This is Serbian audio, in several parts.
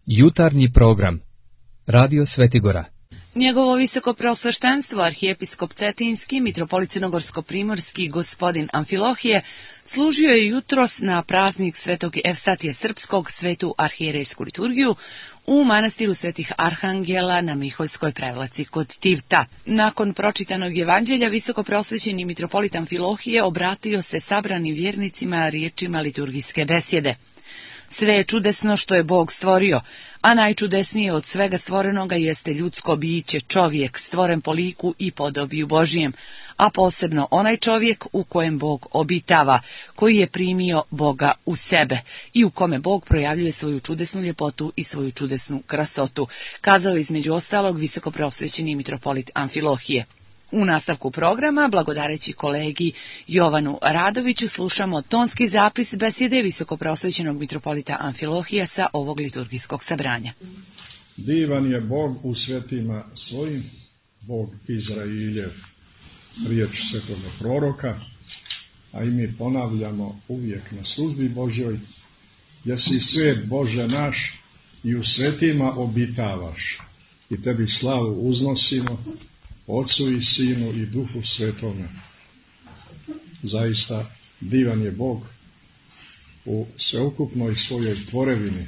Jutarnji program Radio Svetigora. Njegovo visoko preosveštenstvo, arhijepiskop Cetinski, mitropolit Crnogorsko-primorski, gospodin Amfilohije, služio je jutros na praznik Svetog Evstatije Srpskog, svetu arhijerejsku liturgiju, u manastiru Svetih Arhangela na Miholjskoj prevlaci kod Tivta. Nakon pročitanog evanđelja, visoko preosvećeni mitropolit Amfilohije obratio se sabranim vjernicima riječima liturgijske besjede. Sve je čudesno što je Bog stvorio, a najčudesnije od svega stvorenoga jeste ljudsko biće, čovjek, stvoren po liku i podobiju Božijem, a posebno onaj čovjek u kojem Bog obitava, koji je primio Boga u sebe i u kome Bog projavljuje svoju čudesnu ljepotu i svoju čudesnu krasotu, kazao između ostalog visoko preosvećeni mitropolit Amfilohije. U nastavku programa, blagodareći kolegi Jovanu Radoviću, slušamo tonski zapis besjede visoko preosvećenog mitropolita Amfilohija sa ovog liturgijskog sabranja. Divan je Bog u svetima svojim, Bog Izrailjev, riječ svetoga proroka, a i mi ponavljamo uvijek na službi Božjoj: jesi svet Bože naš i u svetima obitavaš, i tebi slavu uznosimo, Otcu i Sinu i Duhu Svetome. Zaista divan je Bog u sveukupnoj svojoj tvorevini.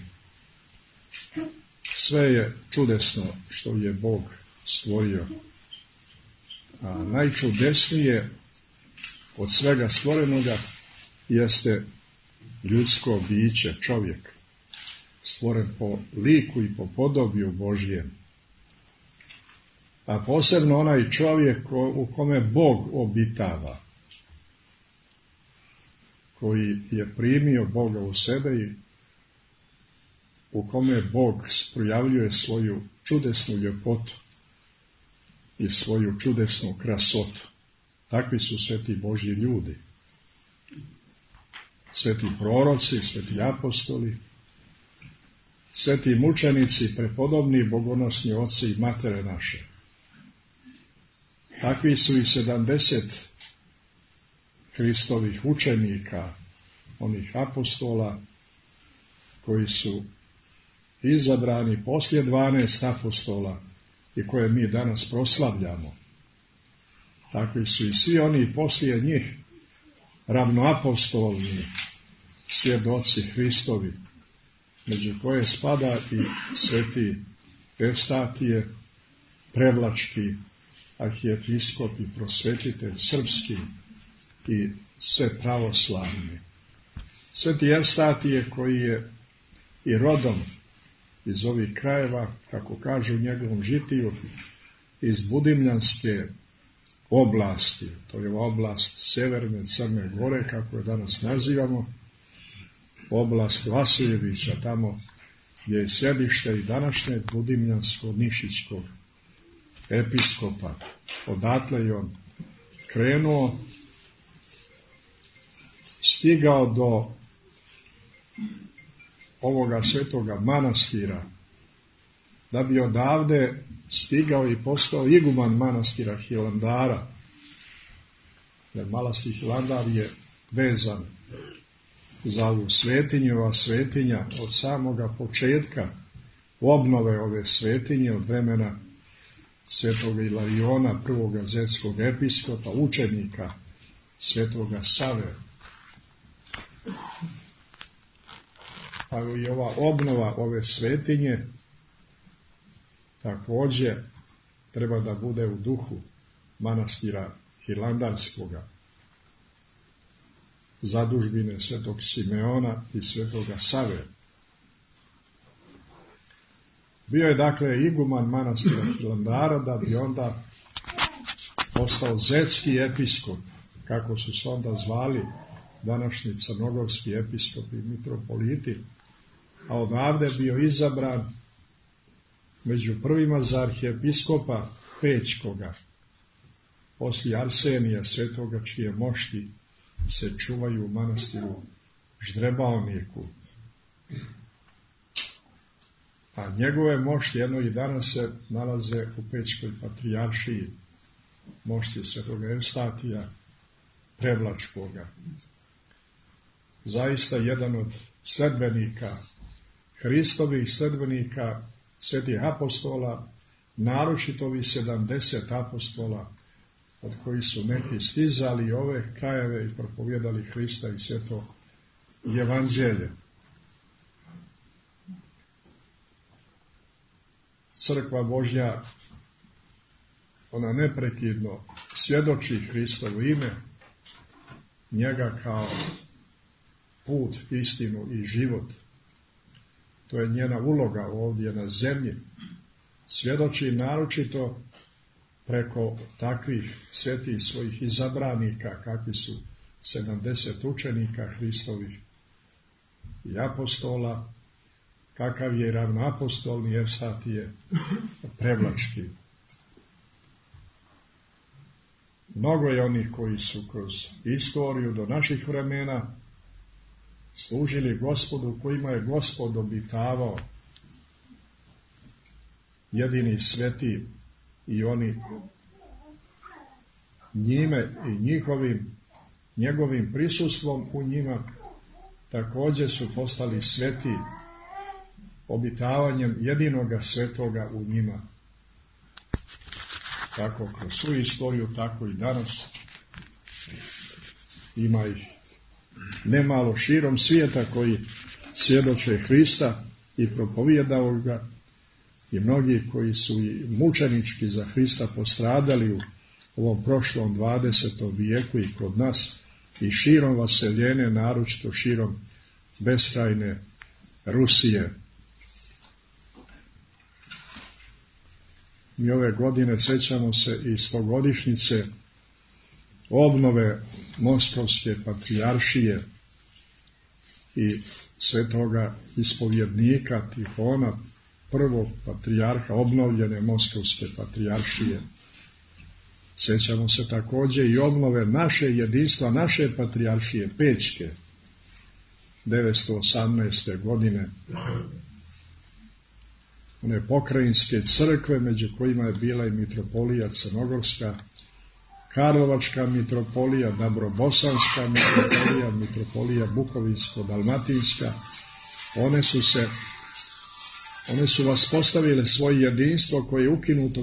Sve je čudesno što je Bog stvorio. A najčudesnije od svega stvorenoga jeste ljudsko biće, čovjek, stvoren po liku i po podobiju Božjem. A posebno onaj čovjek u kome Bog obitava, koji je primio Boga u sebe i u kome Bog projavljuje svoju čudesnu ljepotu i svoju čudesnu krasotu. Takvi su sveti Božji ljudi, sveti proroci, sveti apostoli, sveti mučenici, prepodobni bogonosni oci i matere naše. Takvi su i 70 Hristovih učenika, onih apostola koji su izabrani poslije 12 apostola i koje mi danas proslavljamo. Takvi su i svi oni poslije njih ravnoapostolni svjedoci Hristovi, među koje spada i sveti Evstatije, prevlački arhijepiskop i prosvetitelj srpski i sve pravoslavni. Sveti Evstatije, koji je i rodom iz ovih krajeva, kako kažu u njegovom žitiju, iz Budimljanske oblasti, to je oblast Sjeverne Crne Gore, kako je danas nazivamo, oblast Vasiljevića, tamo gdje je sjedište i današnjeg Budimljansko-Nišićkog episkopa. Odatle je on krenuo, stigao do ovoga svetoga manastira, da bi odavde stigao i postao iguman manastira Hilandara. Jer manastir Hilandar je vezan za ovu svetinju, a svetinja od samoga početka obnove ove svetinje, od vremena svetoga Ilariona, prvoga zetskog episkopa, učenika svetoga Save. Pa i ova obnova ove svetinje također treba da bude u duhu manastira Hilandarskoga, zadužbine svetog Simeona i svetoga Save. Bio je dakle iguman manastira Hilandara, da bi onda postao zetski episkop, kako su se onda zvali današnji crnogorski episkopi i mitropoliti, a odavde bio izabran među prvima za arhijepiskopa Pećkoga, poslije Arsenija svetoga, čije mošti se čuvaju u manastiru Ždrebaoniku. A njegove mošti jedno i danas se nalaze u Pećkoj patrijaršiji, mošti svetoga Evstatija Prevlačkoga. Zaista jedan od sledbenika Hristovih sledbenika, svetih apostola, naročito ovih 70 apostola, od kojih su neki stizali ove krajeve i propovjedali Hrista i sveto evanđelje. Crkva Božja, ona neprekidno svjedoči Hristovo ime, njega kao put, istinu i život. To je njena uloga ovdje na zemlji. Svjedoči naročito preko takvih svetih svojih izabranika, kakvi su 70 učenika Hristovih i apostola, kakav je ravnoapostolni Evstatije Prevlački. Mnogo je onih koji su kroz istoriju do naših vremena služili Gospodu, kojima je Gospod obitavao, jedini sveti, i oni njime i njegovim prisustvom u njima također su postali sveti, obitavanjem jedinoga svetoga u njima. Tako kroz svu istoriju, tako i danas ima ih nemalo širom svijeta koji svjedoče Hrista i propovijedao ga, i mnogi koji su i mučenički za Hrista postradali u ovom prošlom 20. vijeku i kod nas i širom vaseljene, naročito širom beskrajne Rusije. Mi ove godine sjećamo se i 100-godišnjice obnove Moskovske patrijaršije i svetoga ispovjednika Tihona, prvog patrijarha obnovljene Moskovske patrijaršije. Sjećamo se također i obnove naše jedinstva, naše patrijaršije Pečke, 918. godine. One pokrajinske crkve, među kojima je bila i mitropolija Crnogorska, Karlovačka mitropolija, Dabrobosanska mitropolija, mitropolija Bukovinsko-dalmatinska, one su vaspostavile svoje jedinstvo koje je ukinuto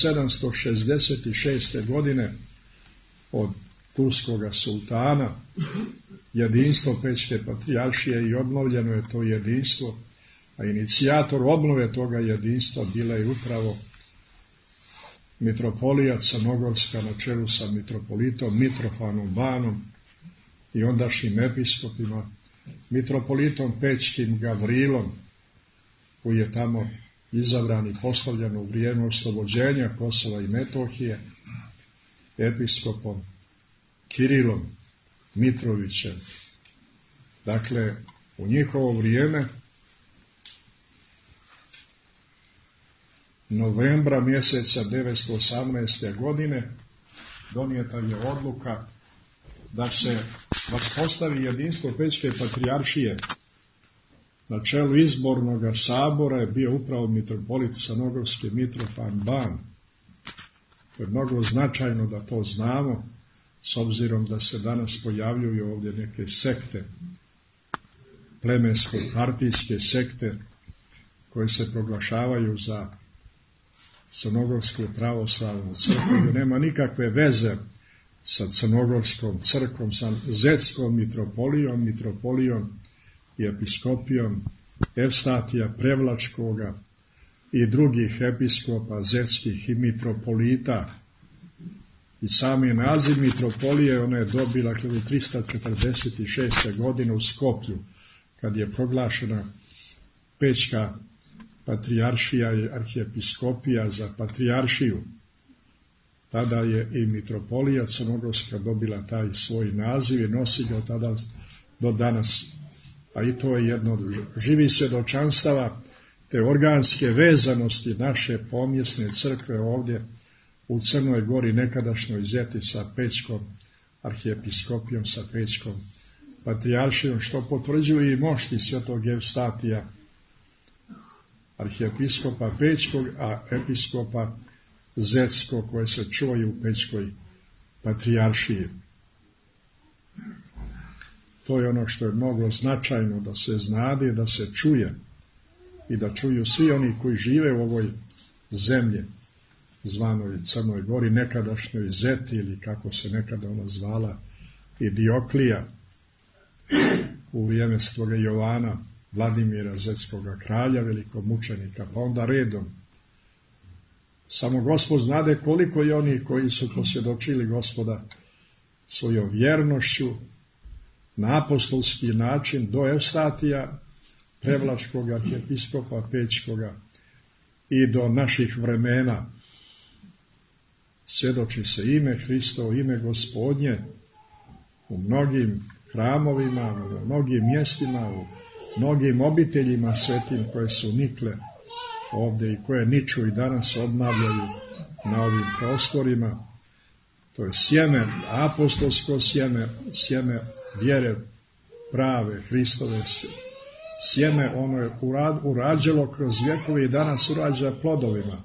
1766. godine od turskoga sultana, jedinstvo Pečke patrijaršije, i obnovljeno je to jedinstvo, a inicijator obnove toga jedinstva bila je upravo mitropolija Crnogorska na čelu sa mitropolitom Mitrofanom Banom i ondašnjim episkopima, mitropolitom Pečkim Gavrilom, koji je tamo izabran i postavljen u vrijeme oslobođenja Kosova i Metohije, episkopom Kirilom Mitrovićem. Dakle, u njihovo vrijeme, novembra mjeseca 918. godine, donijeta je odluka da se vaspostavi jedinstvo Pečke patrijaršije. Na čelu izbornog sabora je bio upravo mitropolit Crnogorski Mitrofan Ban. To je mnogo značajno da to znamo, s obzirom da se danas pojavljuju ovdje neke sekte, plemensko-partijske sekte, koje se proglašavaju za Crnogorsku pravoslavnu crkvu, nema nikakve veze sa Crnogorskom crkvom, sa Zetskom mitropolijom i episkopijom Evstatija Prevlačkoga i drugih episkopa zetskih i mitropolita. I sami naziv mitropolije ona je dobila 1346. godine u Skoplju, kad je proglašena Pečka patrijaršija i arhijepiskopija za patrijaršiju. Tada je i mitropolija Crnogorska dobila taj svoj naziv i nosi ga od tada do danas. A i to je jedno od živih svjedočanstava te organske vezanosti naše pomjesne crkve ovdje u Crnoj Gori, nekadašnjoj Zeti, sa Pečkom arhijepiskopijom, sa Pečkom patrijaršijom, što potvrđuju i mošti svetog Evstatija, arhijepiskopa Pečkog, a episkopa Zetskog, koje se čuvaju u Pečkoj patrijaršiji. To je ono što je mnogo značajno da se znade, da se čuje. i da čuju svi oni koji žive u ovoj zemlji, zvanoj Crnoj Gori, nekadašnjoj Zeti ili kako se nekada ona zvala, i Dioklija, u vrijeme svoga Jovana, Vladimira, zetskoga kralja, velikog mučenika, pa onda redom. Samo Gospod znade koliko je oni koji su posvjedočili Gospoda svojom vjernošću na apostolski način do Evstatija, Prevlačkog arhijepiskopa Pećkoga i do naših vremena. Svjedoči se ime Hristovo, ime Gospodnje u mnogim hramovima, u mnogim mjestima, u mnogim obiteljima svetim koje su nikle ovdje i koje niču i danas obnavljaju na ovim prostorima. To je sjeme, apostolsko sjeme, sjeme vjere prave, Hristove sjeme, ono je urađalo kroz vjekove i danas urađa plodovima.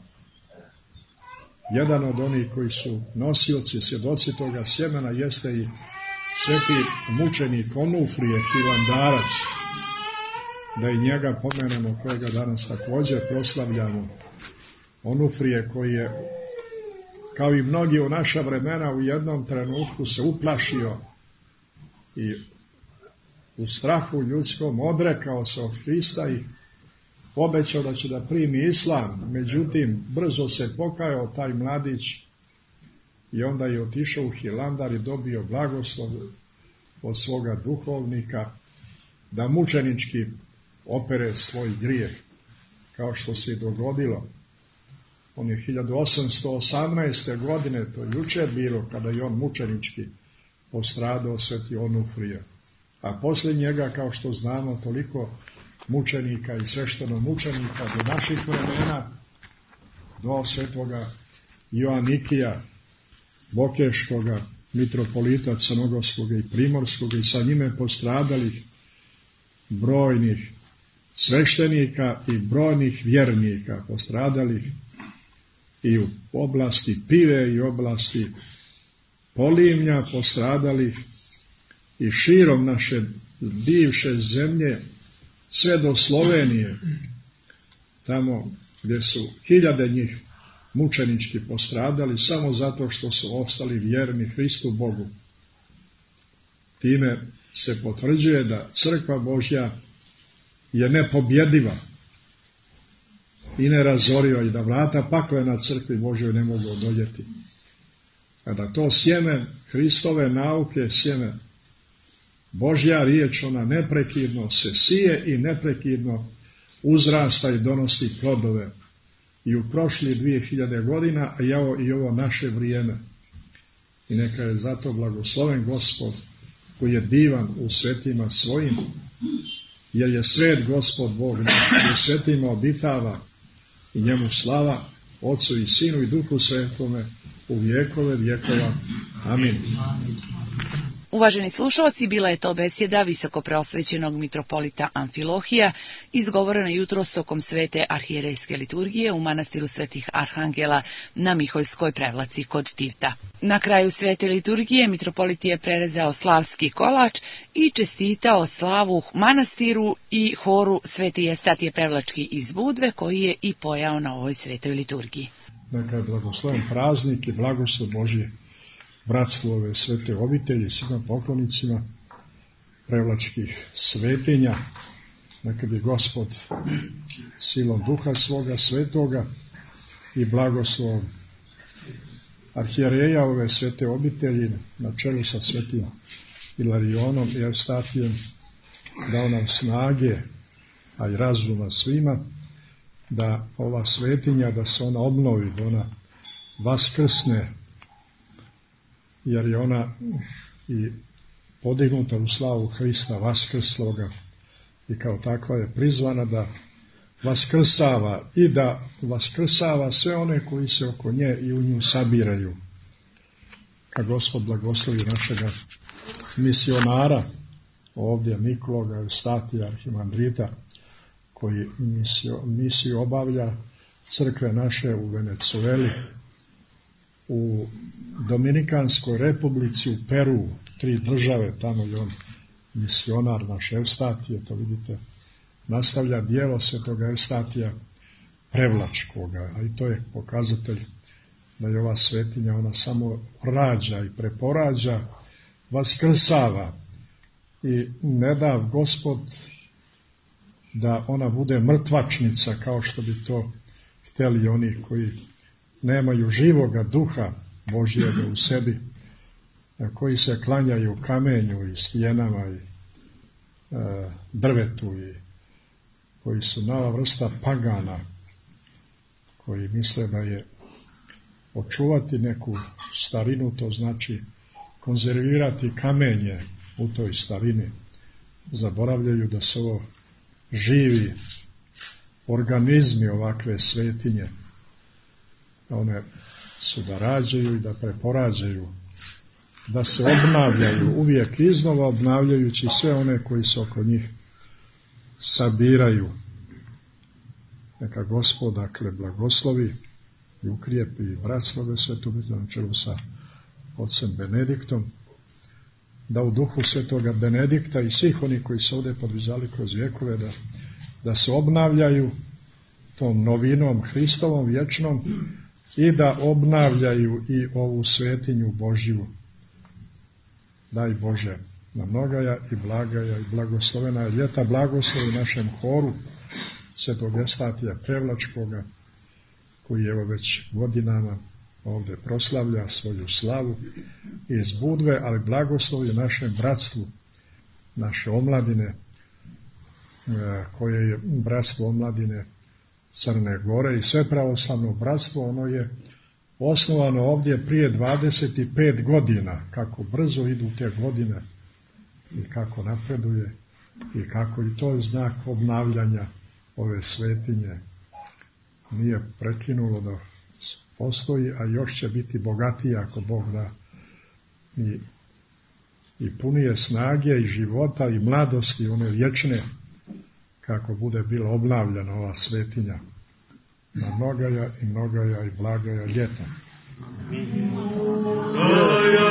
Jedan od onih koji su nosioci, svjedoci toga sjemena jeste i sveti mučenik Onufrije Hilandarac, da i njega pomenemo, kojega danas također proslavljamo. Onufrije koji je, kao i mnogi u naša vremena, u jednom trenutku se uplašio i u strahu ljudskom odrekao se od Hrista i obećao da će da primi islam. Međutim, brzo se pokajao taj mladić i onda je otišao u Hilandar i dobio blagoslov od svoga duhovnika da mučenički opere svoj grijeh, kao što se i dogodilo. On je 1818. godine, to jučer bilo, kada je on mučenički postradao sveti Onufrije. A poslije njega, kao što znamo, toliko mučenika i svešteno mučenika do naših vremena, do svetoga Joanikija, Bokeškoga, mitropolita Crnogorskog i Primorskog, i sa njime postradalih brojnih sveštenika i brojnih vjernika, postradalih i u oblasti Pive i oblasti Polimnja, postradalih i širom naše bivše zemlje, sve do Slovenije, tamo gdje su hiljade njih mučenički postradali samo zato što su ostali vjerni Hristu Bogu. Time se potvrđuje da Crkva Božja je nepobjediva i nerazoriva i da vrata paklena Crkvi Božjoj ne mogu odoljeti. A da to sjeme Hristove nauke, sjeme Božja riječ, ona neprekidno se sije i neprekidno uzrasta i donosi plodove. I u prošlih 2000 godina, a i ovo naše vrijeme. I neka je zato blagosloven Gospod, koji je divan u svetima svojim, jer je svet Gospod Bog, u svetima obitava i njemu slava, Otcu i Sinu i Duhu Svetome, u vjekove vjekova. Amin. Uvaženi slušalci, bila je to besjeda visokopreosvećenog mitropolita Amfilohija, izgovorena jutros tokom svete arhijerejske liturgije u manastiru Svetih Arhangela na Miholjskoj Prevlaci kod Tivta. Na kraju svete liturgije mitropolit je prerezao slavski kolač i čestitao slavu manastiru i horu Sveti Evstatije Prevlački iz Budve, koji je i pojao na ovoj svetoj liturgiji. Neka je blagosloven praznik i blagoslov Božje bratstvo ove svete obitelji, svima poklonicima prevlačkih svetinja. Neka bi Gospod silom Duha svoga svetoga i blagoslovom arhijereja ove svete obitelji na čelu sa svetim Ilarionom i Evstatijem dao nam snage, a i razuma svima, da ova svetinja, da se ona obnovi, da ona vaskrsne, jer je ona i podignuta u slavu Hrista vaskrsloga i kao takva je prizvana da vaskrsava i da vaskrsava sve one koji se oko nje i u nju sabiraju. Kad Gospod blagoslovi našega misionara, ovdje Nikologa Evstatija Arhimandrita, koji misiju obavlja crkve naše u Venezueli, u Dominikanskoj republici, u Peru, 3 države, tamo je on misionar naš Evstatije, to vidite nastavlja dijelo Svetoga Evstatija Prevlačkoga, a i to je pokazatelj da je ova svetinja, ona samo rađa i preporađa, vaskrsava i ne da Gospod da ona bude mrtvačnica kao što bi to htjeli oni koji nemaju živoga duha Božjega u sebi, koji se klanjaju kamenju i stijenama i drvetu i koji su nova vrsta pagana, koji misle da je očuvati neku starinu, to znači konzervirati kamenje u toj starini. Zaboravljaju da su ovo živi organizmi, ovakve svetinje. One su da rađaju i da preporađaju, da se obnavljaju uvijek iznova, obnavljajući sve one koji se oko njih sabiraju. Neka Gospod, dakle, blagoslovi i ukrijepi bratstvo Svetog na čelu sa ocem Benediktom, da u duhu Svetoga Benedikta i svih oni koji se ovdje podvizali kroz vjekove, da se obnavljaju tom novinom Hristovom vječnom i da obnavljaju i ovu svetinju Božju. Daj Bože na mnogaja i blagaja i blagoslovena ljeta, blagoslovi našem horu Svetog Evstatija Prevlačkoga, koji evo već godinama ovdje proslavlja svoju slavu iz Budve, ali blagoslovi našem bratstvu, naše omladine, koje je bratstvo omladine Crne Gore i sve pravoslavno bratstvo. Ono je osnovano ovdje prije 25 godina. Kako brzo idu te godine i kako napreduje i kako i to je znak obnavljanja ove svetinje. Nije prekinulo da postoji, a još će biti bogatije ako Bog da, i punije snage i života i mladosti, one vječne, kako bude bila obnavljena ova svetinja na mnogaja i blagaja ljeta.